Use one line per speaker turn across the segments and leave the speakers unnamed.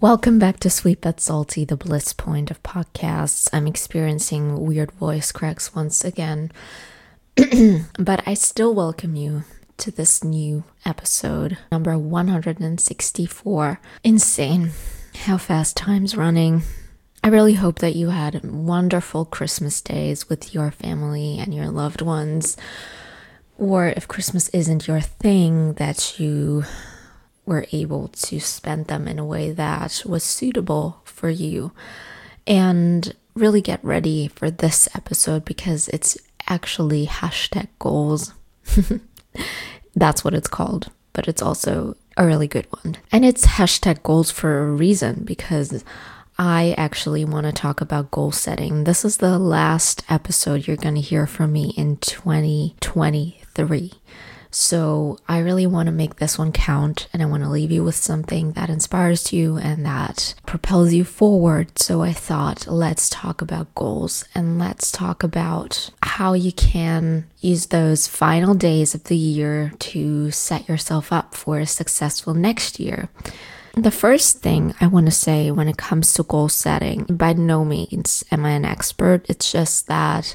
Welcome back to Sweet But Salty, the bliss point of podcasts. I'm experiencing weird voice cracks once again, but I still welcome you to this new episode, number 164. Insane how fast time's running. I really hope that you had wonderful Christmas days with your family and your loved ones, or if Christmas isn't your thing, that you were able to spend them in a way that was suitable for you. And really get ready for this episode because it's actually #goals. That's what it's called, but it's also a really good one. And it's #goals for a reason, because I actually want to talk about goal setting. This is the last episode you're going to hear from me in 2023. So I really want to make this one count, and I want to leave you with something that inspires you and that propels you forward. So I thought, let's talk about goals, and let's talk about how you can use those final days of the year to set yourself up for a successful next year. The first thing I want to say when it comes to goal setting, by no means am I an expert. It's just that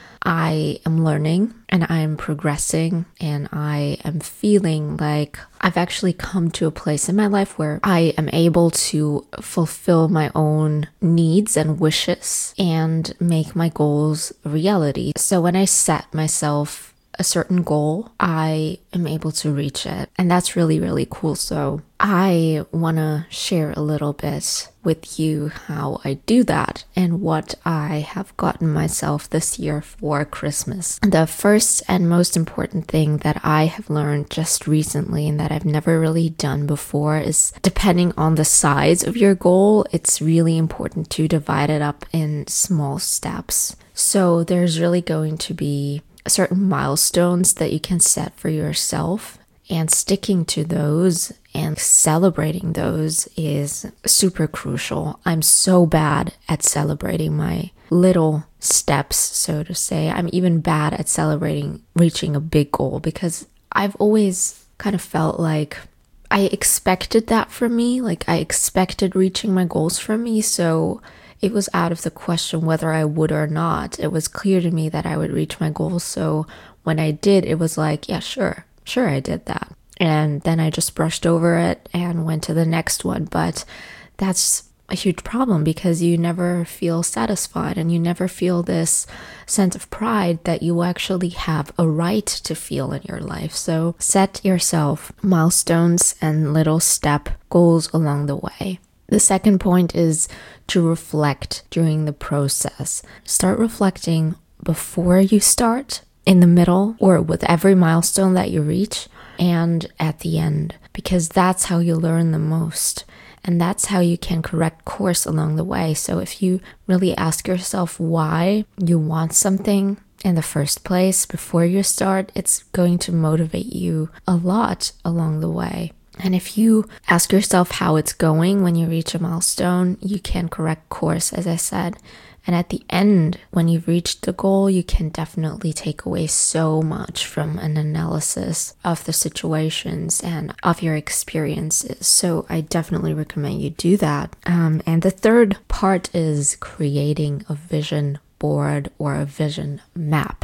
I am learning and I'm progressing, and I am feeling like I've actually come to a place in my life where I am able to fulfill my own needs and wishes and make my goals a reality. So when I set myself a certain goal, I am able to reach it, and that's really, really cool. So I want to share a little bit with you how I do that and what I have gotten myself this year for Christmas. The first and most important thing that I have learned just recently and that I've never really done before is, depending on the size of your goal, it's really important to divide it up in small steps. So there's really going to be certain milestones that you can set for yourself, and sticking to those and celebrating those is super crucial. I'm so bad at celebrating my little steps, so to say. I'm even bad at celebrating reaching a big goal, because I've always kind of felt like I expected that from me. Like I expected reaching my goals from me, so it was out of the question whether I would or not. It was clear to me that I would reach my goals. So when I did, it was like, yeah, sure, I did that. And then I just brushed over it and went to the next one. But that's a huge problem, because you never feel satisfied and you never feel this sense of pride that you actually have a right to feel in your life. So set yourself milestones and little step goals along the way. The second point is to reflect during the process. Start reflecting before you start, in the middle, or with every milestone that you reach, and at the end, because that's how you learn the most. And that's how you can correct course along the way. So if you really ask yourself why you want something in the first place before you start, it's going to motivate you a lot along the way. And if you ask yourself how it's going when you reach a milestone, you can correct course, as I said. And at the end, when you've reached the goal, you can definitely take away so much from an analysis of the situations and of your experiences. So I definitely recommend you do that. And the third part is creating a vision board or a vision map.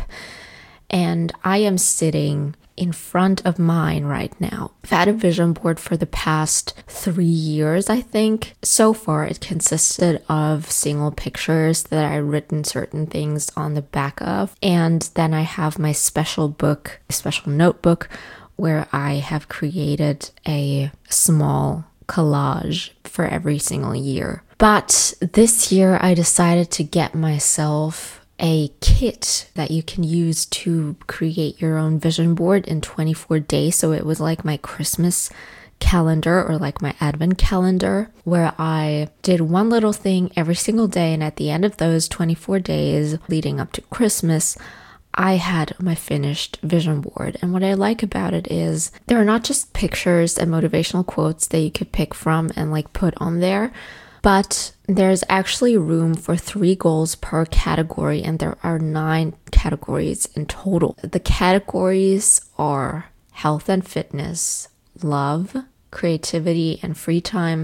And I am sitting in front of mine right now. I've had a vision board for the past 3 years, I think. So far, it consisted of single pictures that I've written certain things on the back of. And then I have my special notebook, where I have created a small collage for every single year. But this year, I decided to get myself a kit that you can use to create your own vision board in 24 days. So it was like my Christmas calendar, or like my advent calendar, where I did one little thing every single day. And at the end of those 24 days leading up to Christmas, I had my finished vision board. And what I like about it is there are not just pictures and motivational quotes that you could pick from and like put on there, but there's actually room for 3 goals per category, and there are 9 categories in total. The categories are health and fitness, love, creativity and free time,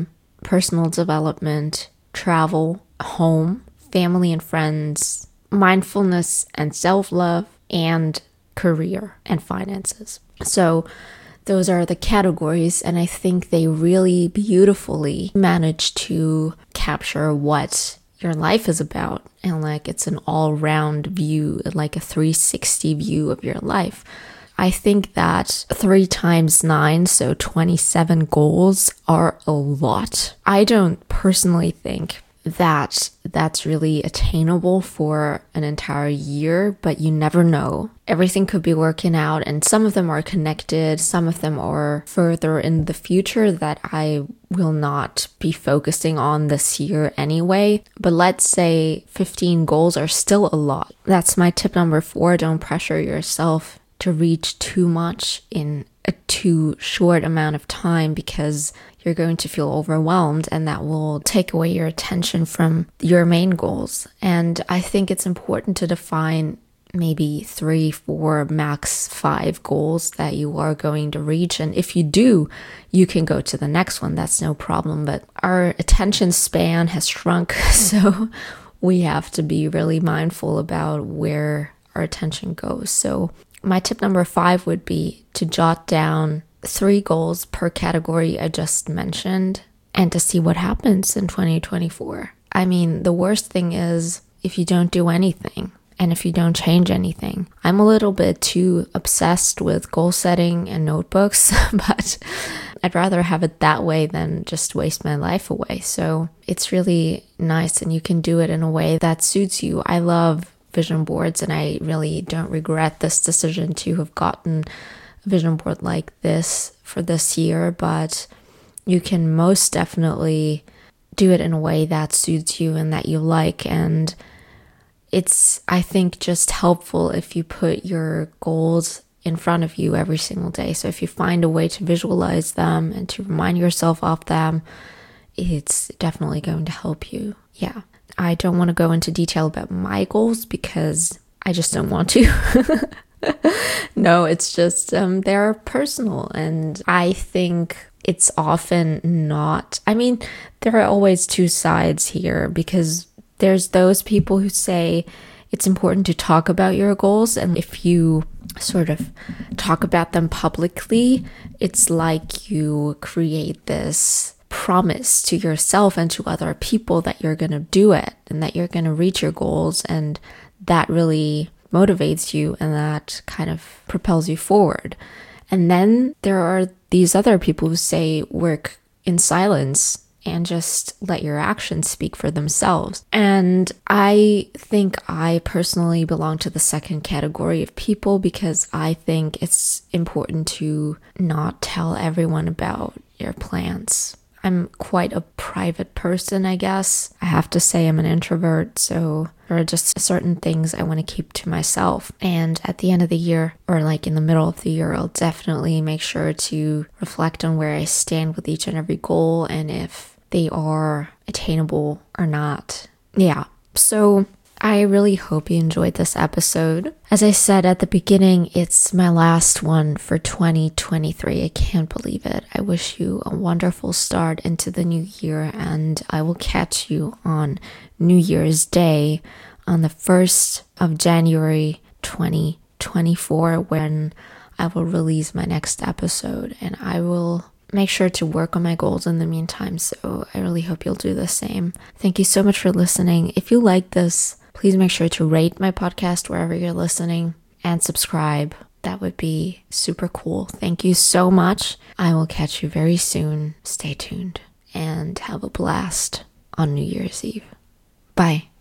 personal development, travel, home, family and friends, mindfulness and self-love, and career and finances. So those are the categories, and I think they really beautifully manage to capture what your life is about. And like it's an all-round view, like a 360 view of your life. I think that 3 times 9, so 27 goals are a lot. I don't personally think that that's really attainable for an entire year, but you never know. Everything could be working out, and some of them are connected, some of them are further in the future that I will not be focusing on this year anyway. But let's say 15 goals are still a lot. That's my tip number 4. Don't pressure yourself to reach too much in a too short amount of time, because you're going to feel overwhelmed and that will take away your attention from your main goals. And I think it's important to define maybe 3, 4, max 5 goals that you are going to reach. And if you do, you can go to the next one. That's no problem. But our attention span has shrunk, so we have to be really mindful about where our attention goes. So my tip number 5 would be to jot down 3 goals per category I just mentioned and to see what happens in 2024. I mean, the worst thing is if you don't do anything and if you don't change anything. I'm a little bit too obsessed with goal setting and notebooks, but I'd rather have it that way than just waste my life away. So it's really nice, and you can do it in a way that suits you. I love vision boards, and I really don't regret this decision to have gotten a vision board like this for this year, but you can most definitely do it in a way that suits you and that you like. And it's, I think, just helpful if you put your goals in front of you every single day. So if you find a way to visualize them and to remind yourself of them, it's definitely going to help you. Yeah. I don't want to go into detail about my goals because I just don't want to. No, it's just they're personal, and I think it's often not. I mean, there are always 2 sides here, because there's those people who say it's important to talk about your goals, and if you sort of talk about them publicly, it's like you create this promise to yourself and to other people that you're going to do it and that you're going to reach your goals, and that really motivates you and that kind of propels you forward. And then there are these other people who say work in silence and just let your actions speak for themselves. And I think I personally belong to the second category of people, because I think it's important to not tell everyone about your plans. I'm quite a private person, I guess. I have to say I'm an introvert, so there are just certain things I want to keep to myself. And at the end of the year, or like in the middle of the year, I'll definitely make sure to reflect on where I stand with each and every goal and if they are attainable or not. Yeah, so I really hope you enjoyed this episode. As I said at the beginning, it's my last one for 2023. I can't believe it. I wish you a wonderful start into the new year, and I will catch you on New Year's Day on the 1st of January 2024, when I will release my next episode, and I will make sure to work on my goals in the meantime. So I really hope you'll do the same. Thank you so much for listening. If you like this, please make sure to rate my podcast wherever you're listening and subscribe. That would be super cool. Thank you so much. I will catch you very soon. Stay tuned and have a blast on New Year's Eve. Bye.